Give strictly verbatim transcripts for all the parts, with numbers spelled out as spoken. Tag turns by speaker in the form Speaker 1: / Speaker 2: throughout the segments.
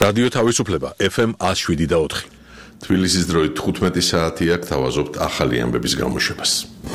Speaker 1: რადიო თავისუფლება ეფ ემ one oh seven და four. თბილისის დროით თხუთმეტი საათია, გთავაზობთ ახალი ამბების გამოშვებას.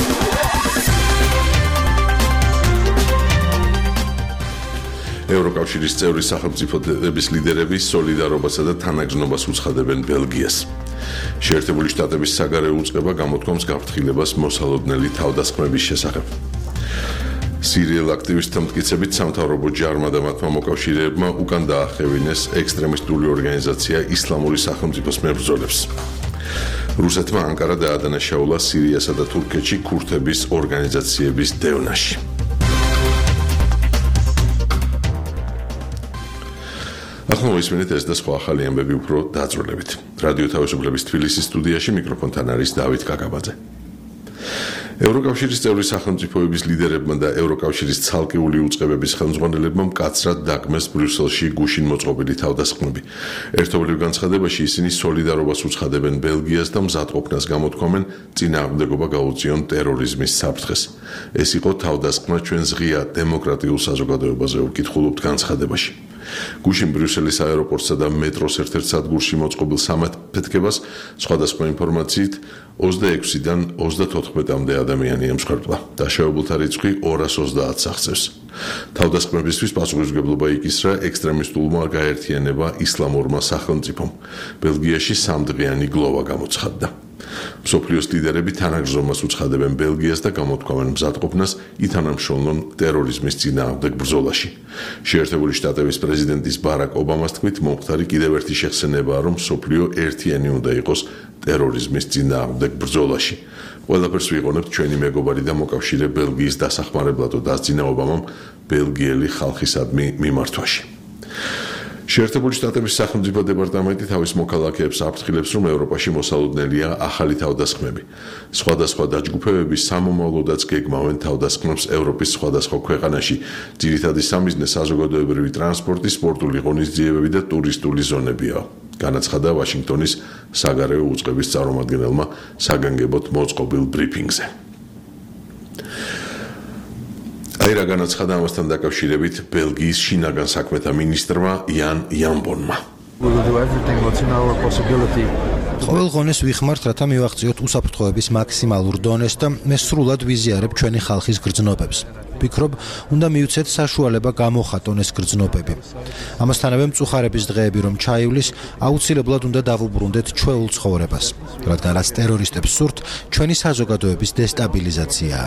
Speaker 1: ევროკავშირის წევრი სახელმწიფოების ლიდერები სოლიდარობასა და თანაგრძნობას უცხადებენ ბელგიას. შეერთებული შტატების საგარეო უწყება გამოთქვამს გაფრთხილებას მოსალოდნელი თავდასხმების შესახებ. სირიელ აქტივისტთა მტკიცებით სამთავრობო ჯარმა და მათმა მოკავშირეებმა უკან დაახევინეს ექსტრემისტული ორგანიზაცია ისლამური სახელმწიფოს მებრძოლებს. რუსეთმა ანკარა დაადანაშაულა სირიასა და თურქეთში ქურთების ორგანიზაციების დევნაში. ახლა მოისმინეთ ეს და სხვა ახალი ამბები უფრო დაწვრილებით. რადიო თავისუფლების თბილისის სტუდიაში მიკროფონთან არის დავით კაკაბაძე. ევროკავშირის წევრი სახელმწიფოების ლიდერებმა და ევროკავშირის ცალკეული უწყებების ხელმძღვანელებმა მკაცრად დაგმეს ბრიუსელში გუშინ მოწყობილი თავდასხმები. ერთობლივ განცხადებაში ისინი სოლიდარობას უცხადებენ ბელგიას და მზადყოფნას გამოთქვამენ წინააღმდეგობა გაუწიონ ტერორიზმის საფრთხეს. ეს იყო თავდასხმა ჩვენ ღია დემოკრატიულ საზოგადოებაზე ვკითხულობთ განცხადებაში. გუშინ ბრიუსელის აეროპორტსა და მეტროს ერთ-ერთ სადგურში მოწყობილ სამაფეთქებას სხვადასხვა ინფორმაციით ოცდაექვსიდან ოცდათოთხმეტამდე ადამიანი ემსხვერპლა. დაშავებულთა რიცხვი ორას ოცდაათს აღწევს. თავდასხმებისთვის პასუხისმგებლობა იკისრა ექსტრემისტულმა გაერთიანება ისლამურმა სახელმწიფომ. ბელგიაში სამდღიანი გლოვა გამოცხადდა. მსოფლიოს ლიდერები თანაგრძნობას უცხადებენ ბელგიას და გამოთქვამენ მზადყოფნას ითანამშრომლონ ტერორიზმის წინააღმდეგ ბრძოლაში. შეერთებული შტატების პრეზიდენტის ბარაკ ობამას თქმით, მომხდარი კიდევ ერთი შეხსენებაა, რომ მსოფლიო ერთიანი უნდა იყოს ტერორიზმის წინააღმდეგ ბრძოლაში. ყველაფერს ვიყენებთ ჩვენი მეგობარი და მოკავშირე ბელგიის დასახმარებლად, დასძინა ობამამ ბელგიელი ხალხისადმი მიმართვაში. შეერთებული შტატების სახელმწიფო დეპარტამენტი თავის მოქალაქეებს აფრთხილებს, რომ ევროპაში მოსალოდნელია ახალი თავდასხმები. სხვადასხვა დაჯგუფებები სამომავლოდაც გეგმავენ თავდასხმებს ევროპის სხვადასხვა ქვეყანაში. ძირითადი სამიზნე საზოგადოებრივი ტრანსპორტი, სპორტული ღონისძიებები და ტურისტული ზონებია. განაცხადა ვაშინგტონის საგარეო უწყების წარმომადგენელმა საგანგებოდ მოწყობილ ბრიფინგზე. აი რა განაცხადა ამასთან დაკავშირებით ბელგიის შინაგან საქმეთა მინისტრმა იან იამბონმა.
Speaker 2: ყოველ ღონეს ვიხმართ, რათა მივაღწიოთ უსაფრთხოების მაქსიმალურ დონეს და მე სრულად ვიზიარებ ჩვენი ხალხის გრძნობებს. ვფიქრობ, უნდა მივცეთ საშუალება გამოხატონ ეს გრძნობები. ამასთანავე მწუხარების დღეები რომ ჩაივლის, აუცილებლად უნდა დავუბრუნდეთ ჩვეულ ცხოვრებას, რადგან რაც ტერორისტებს სურთ, ჩვენი საზოგადოების დესტაბილიზაციაა.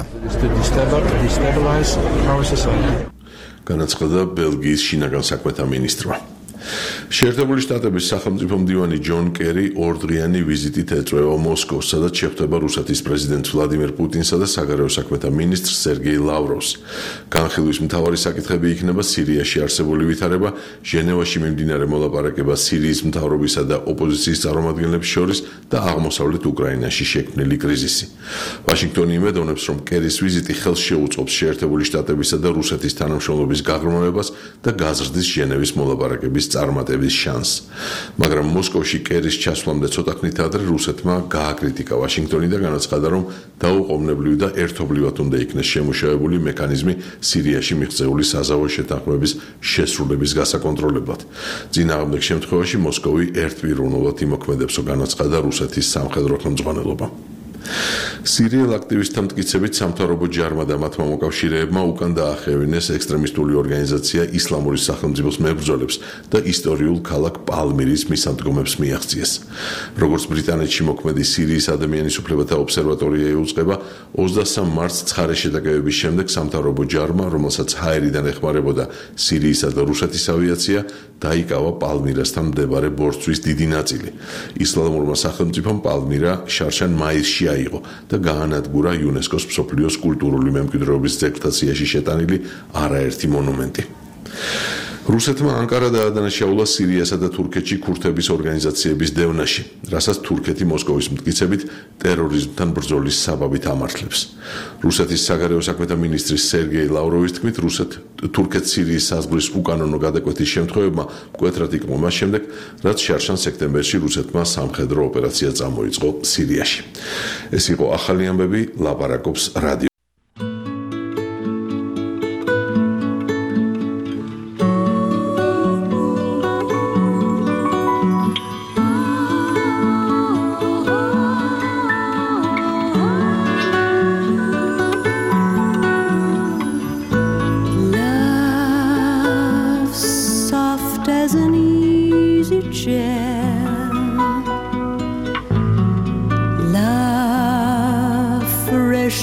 Speaker 1: განაცხადა ბელგიის შინაგან საქმეთა მინისტრმა. შეერთებული შტატების სახელმწიფო მდივანი ჯონ კერი ორდღიანი ვიზიტით ეწვევა მოსკოვს, სადაც შეხვდება რუსეთის პრეზიდენტ ვლადიმერ პუტინსა და საგარეო საქმეთა მინისტრ სერგეი ლავროვს. განხილვის მთავარი საკითხები იქნება სირიაში არსებული ვითარება, ჟენევაში მიმდინარე მოლაპარაკება სირიის მთავრობისა და ოპოზიციის წარმომადგენლებს შორის და აღმოსავლეთ უკრაინაში შექმნილი კრიზისი. ვაშინგტონი იმედოვნებს, რომ კერის ვიზიტი ხელს შეუწყობს შეერთებული შტატებისა და რუსეთის თანამშრომლობის გაღრმავებას და გაზრდის ჟენევის მოლაპარაკების წარმატების შანსს. მაგრამ მოსკოვში კერის ჩასვლამდე ცოტა ხნით ადრე რუსეთმა გააკრიტიკა ვაშინგტონი და განაცხადა, რომ დაუყოვნებლივ და ერთობლივად უნდა იქნეს შემუშავებული მექანიზმი სირიაში მიღწეული საზავო შეთანხმების შესრულების გასაკონტროლებლად. წინააღმდეგ შემთხვევაში მოსკოვი ერთპიროვნულად იმოქმედებსო, განაცხადა რუსეთის სამხედრო ხელმძღვანელობა. სირიელ აქტივისტთა მტკიცებით სამთავრობო ჯარმა და მათმა მოკავშირეებმა უკან დაახევინეს ექსტრემისტული ორგანიზაცია ისლამური სახელმწიფოს მებრძოლებს და ისტორიულ ქალაქ პალმირის მისადგომებს მიაღწიეს. როგორც ბრიტანეთში მოქმედი სირიის ადამიანის უფლებათა ობსერვატორია ეუწყება, ოცდასამ მარტს ცხარე შეტაკებების შემდეგ სამთავრობო ჯარმა, რომელსაც ჰაერიდან ეხმარებოდა სირიისა და რუსეთის ავიაცია, დაიკავა პალმირასთან მდებარე ბორცვის დიდი ნაწილი. ისლამურმა სახელმწიფომ პალმირა შარშან მაისში აიღო და გაანადგურა იუნესკოს მსოფლიოს კულტურული მემკვიდრეობის ძეგლთა სიაში შეტანილი არაერთი მონუმენტი. რუსეთმა ანკარა დაადანაშაულა სირიასა და თურქეთში ქურთების ორგანიზაციების დევნაში, რასაც თურქეთი მოსკოვის მტკიცებით ტერორიზმთან ბრძოლის საბაბით ამართლებს. რუსეთის საგარეო საქმეთა მინისტრის სერგეი ლავროვის თქმით, რუსეთ თურქეთ-სირიის საზღვრის უკანონო გადაკვეთის შემთხვევებმა მკვეთრად იქმა მას შემდეგ, რაც შარშან სექტემბერში რუსეთმა სამხედრო ოპერაცია წამოიწყო სირიაში. ეს იყო ახალი ამბები, ლაპარაკობს რადიო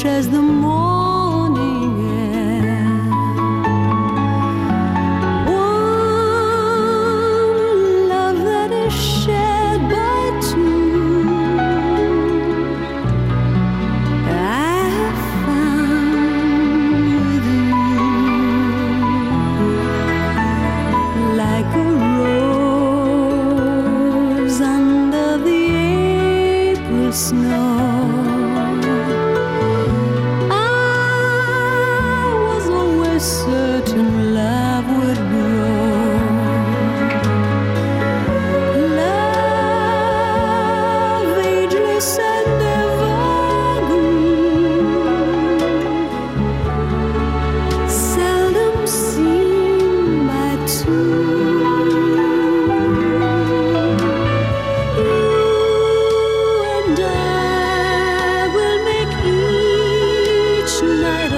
Speaker 3: as the morning air. One love that is shared by two, I have found with you, like a rose under the April snow. Certain love would grow, love ageless and evergreen, seldom seen by two. You and I will make each night a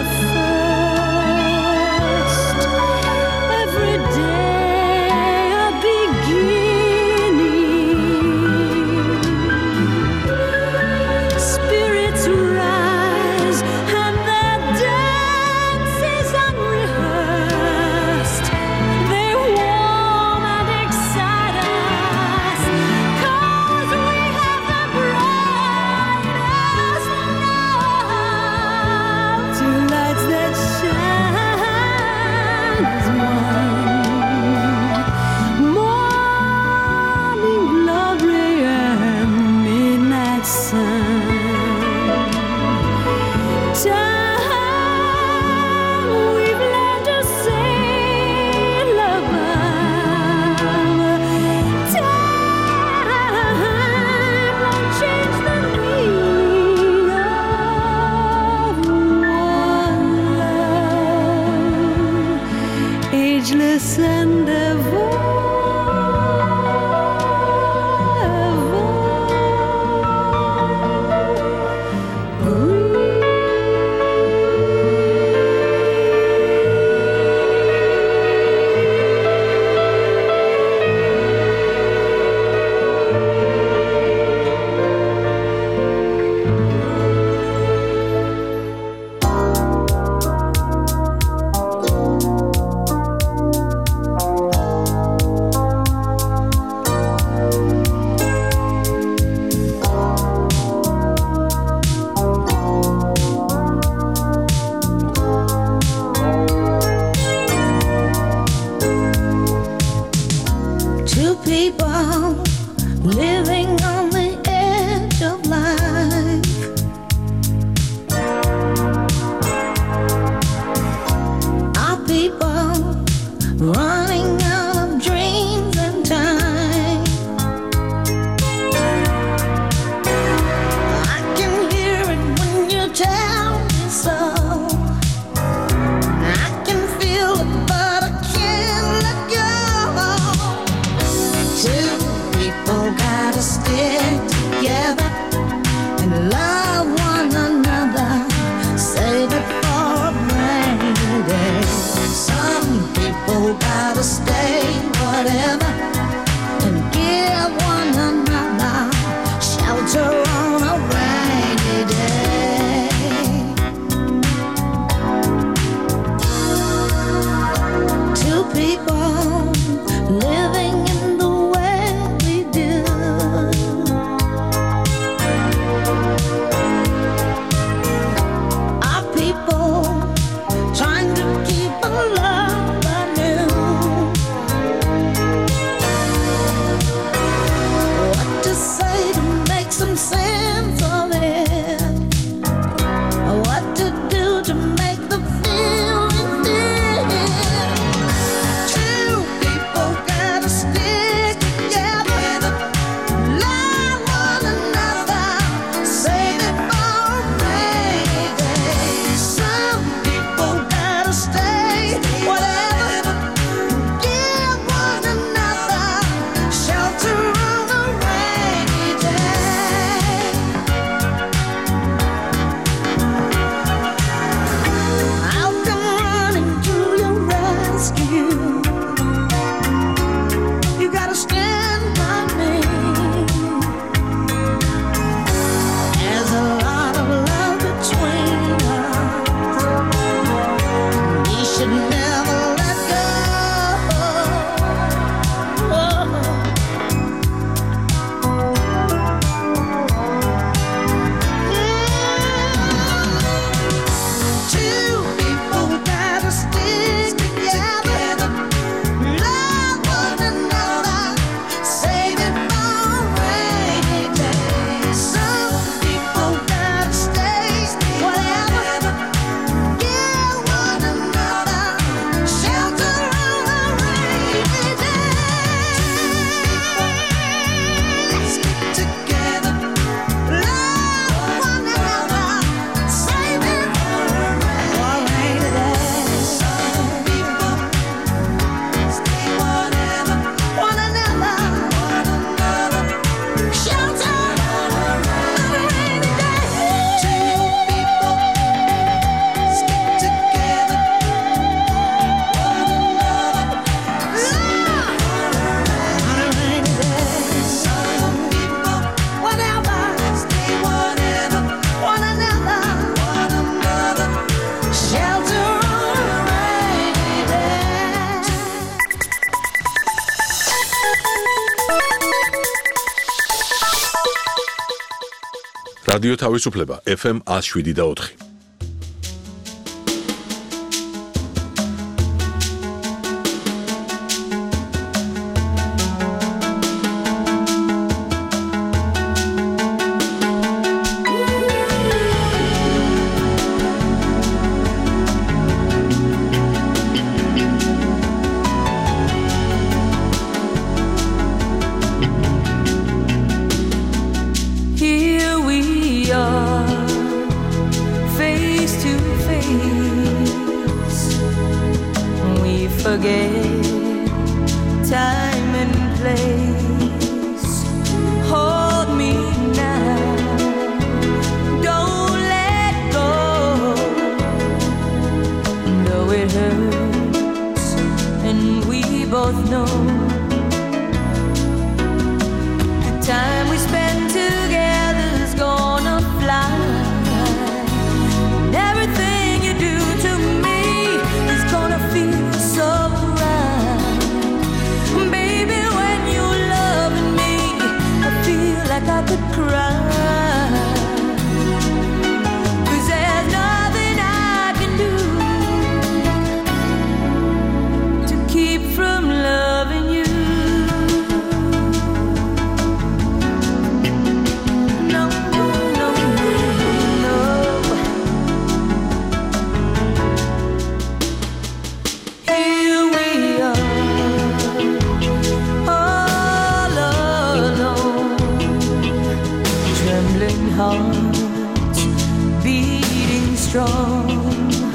Speaker 3: ageless and ever. Two people living on the edge of life, our people running out of dreams and time. I can hear it when you tell me so. I can feel it, but I can't let go. Two people gotta stick together and love one another. Save it for a rainy day. Some people gotta stay whatever and give one another shelter on a rainy day. Two people living in the way we do. Our people trying to keep a love anew.
Speaker 1: რადიო თავისუფლება ეფ ემ one oh seven და four.
Speaker 4: Forget time and place. Hold me now, don't let go. Though it hurts, and we both know the time we spend together's gonna fly. And everything you do to me is gonna feel so right. Baby, when you're loving me, I feel like I could cry. 'Cause there's nothing I can do to keep from loving you. No, no, no, no. Here we are, all alone, trembling hearts beating strong,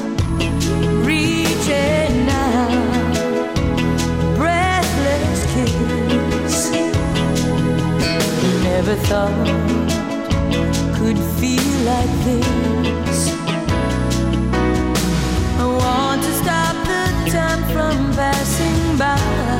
Speaker 4: reaching out, breathless kiss. Never thought could feel like this. I want to stop the time from passing by.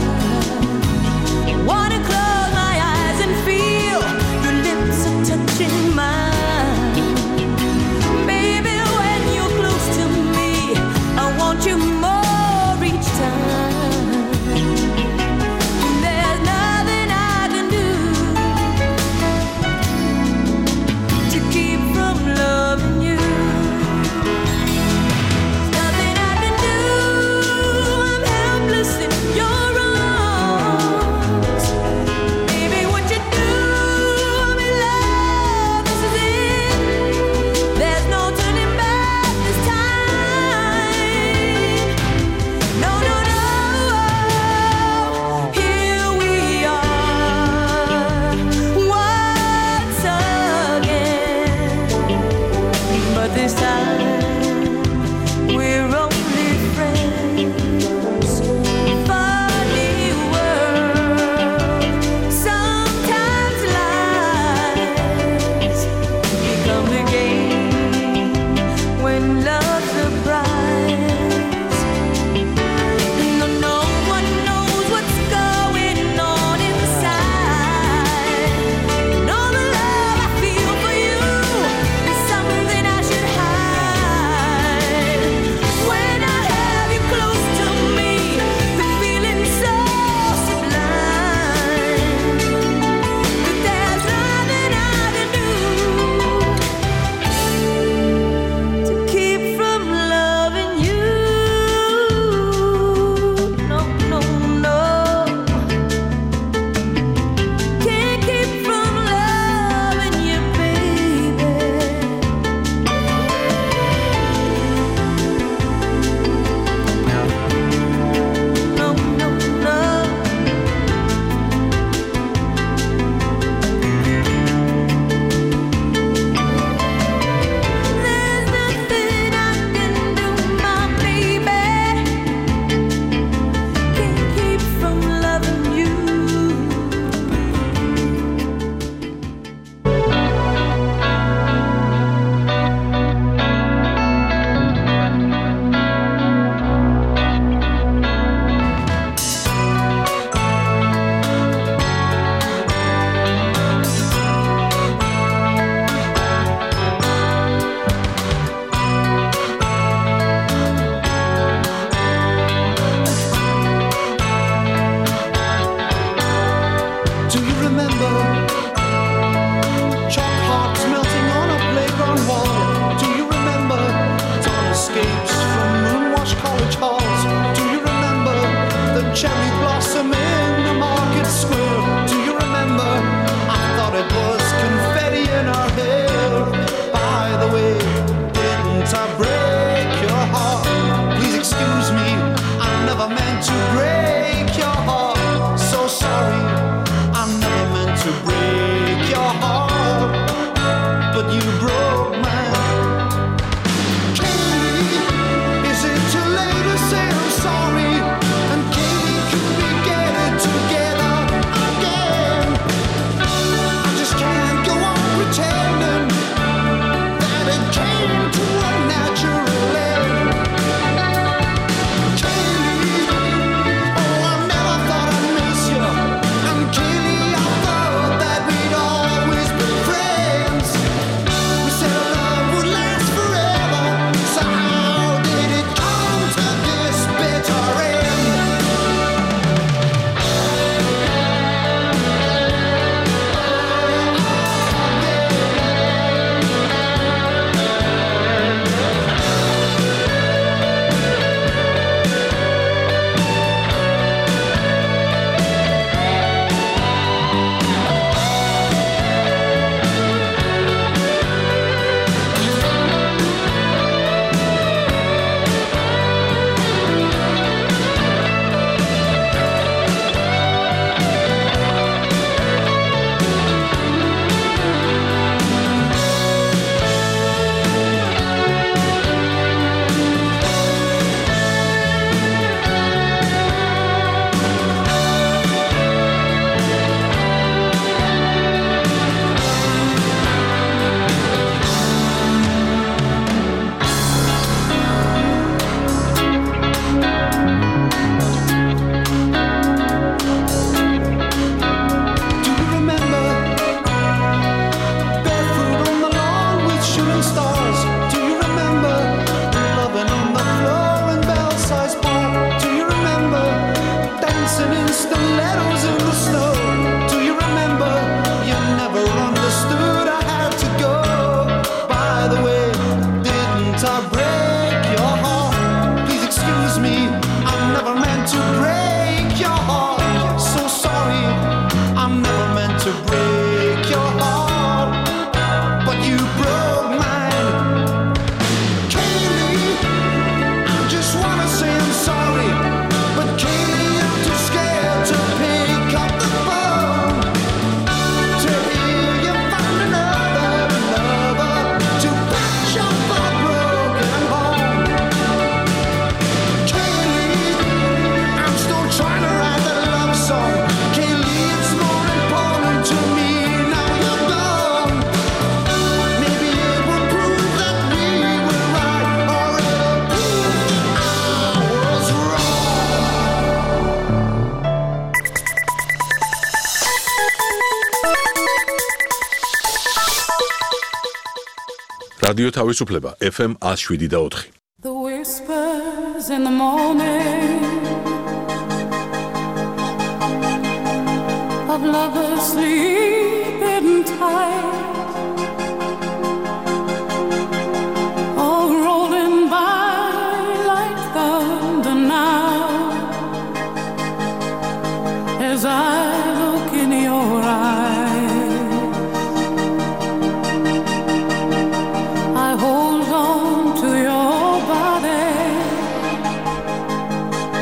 Speaker 4: Wanna close my eyes and feel your lips are touching mine. Baby, when you're close to me, I want you more each time. There's nothing I can do to keep from loving you. Nothing I can do, I'm helpless in your arms. Baby, what you do, I'm in love, this is it. There's no turning back this time. No, no, no. Here we are, once again. But this time we're only friends. Funny world, sometimes lies become the game when love's a prize. No, no one knows what's going on inside. And all the love I feel for you is something I should hide. When I have you close to me, the feeling's so sublime. But there's nothing I can do to keep
Speaker 5: I break your heart? Please excuse me, I never meant to break your heart. So sorry, I never meant to break your heart, but you broke mine. Katie, is it too late to say I'm sorry? And Katie, could we get it together again? I just can't go on pretending that it came to a natural end. Katie, oh, I never thought I'd miss you. And Katie, I thought that we'd always be friends. We said our love would last forever, so how did it come to this bitter end? Do you remember barefoot on the lawn with shooting stars? Do you remember loving on the floor in Belsize Bar? Do you remember dancing in stilettos in the snow? Do you remember you never understood I had to go? By the way, didn't I break your heart? Please excuse me, I never meant to break your heart. So sorry, I never meant to break your heart, but you broke mine. Kaylee, I just wanna say I'm sorry, but Kaylee, I'm too scared to pick up the phone. To hear you find another lover to patch up our broken home. Kaylee, I'm still trying to write that love song. Kaylee, it's more important to me now you're gone. Maybe it will prove that we were right, or it'll prove I was wrong.
Speaker 1: რადიო თავისუფლება F M one oh seven და four.
Speaker 6: The whispers in the morning of lovers sleeping tight, all rolling by like thunder now, as I look in your eyes. I hold on to your body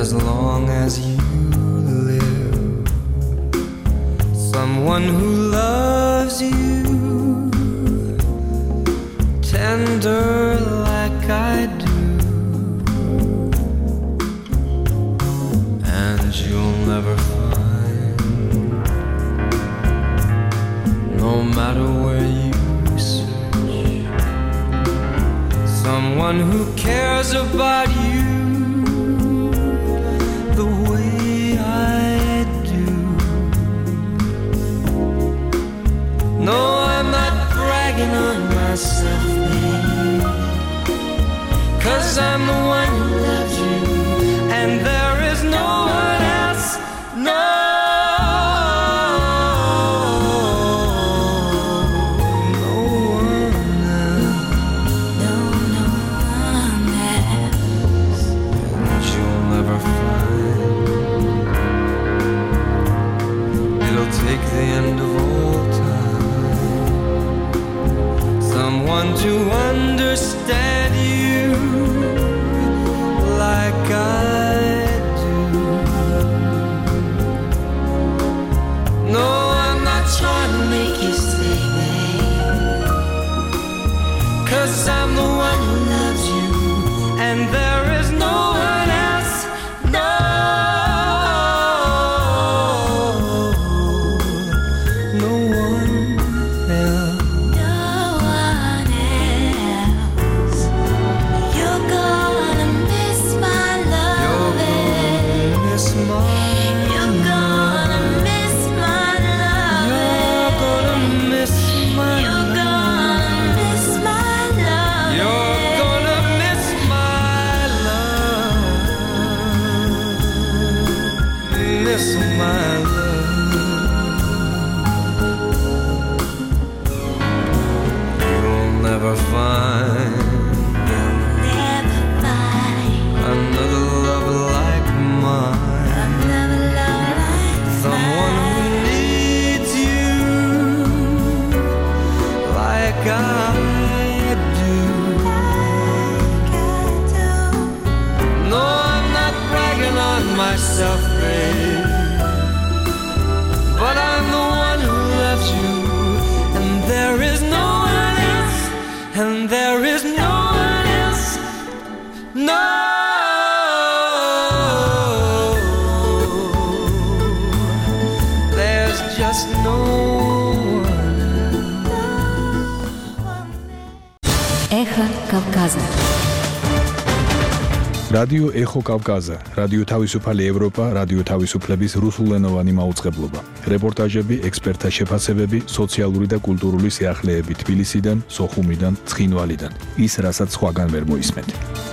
Speaker 7: as long as you live. Someone who loves you tender like I do, and you'll never find, no matter where you search, someone who cares about you the way I do. No, I'm not bragging on myself, babe, 'cause I'm the one who loves you, and there is no one else, no, no one else, no, no one else, and you'll never find. It'll take the end of all time, someone to understand you like I do. No, I'm not trying to make you stay, babe, 'cause I'm the one who loves you, and there is no one else, no, no one else. Find, never find another love like mine, another love like someone mine, who needs you like I do. Like I do. No, I'm not bragging on myself, babe, but I'm the one who loves you, and there is no one else, and there is no one else, no, there's just no one else.
Speaker 8: Эхо Кавказа.
Speaker 9: რადიო ეხო კავკაზა, რადიო თავისუფალი ევროპა, რადიო თავისუფლების რუსულენოვანი მაუწყებლობა. რეპორტაჟები, ექსპერტთა შეფასებები, სოციალური და კულტურული სიახლეები თბილისიდან, სოხუმიდან, ცხინვალიდან. ის, რასაც სხვაგან ვერ მოისმენთ.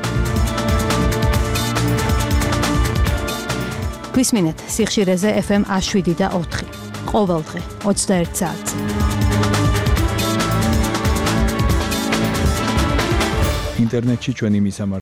Speaker 8: გვისმინეთ სიხშირეზე ეფ ემ ათს შვიდი და ოთხი. ყოველდღე ოცდაერთ საათზე.
Speaker 9: ინტერნეტში ჩვენი მისამართი